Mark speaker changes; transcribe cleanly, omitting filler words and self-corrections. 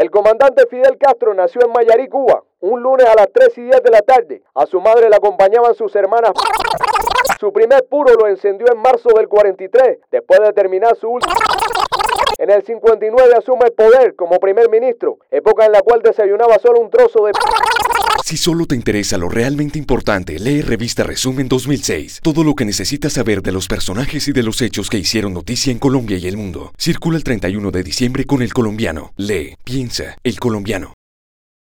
Speaker 1: El comandante Fidel Castro nació en Mayarí, Cuba, un lunes a las 3:10 de la tarde. A su madre la acompañaban sus hermanas. Su primer puro lo encendió en marzo del 43, después de terminar su último. En el 59 asume el poder como primer ministro, época en la cual desayunaba solo un trozo de...
Speaker 2: Si solo te interesa lo realmente importante, lee Revista Resumen 2006. Todo lo que necesitas saber de los personajes y de los hechos que hicieron noticia en Colombia y el mundo. Circula el 31 de diciembre con El Colombiano. Lee, piensa, El Colombiano.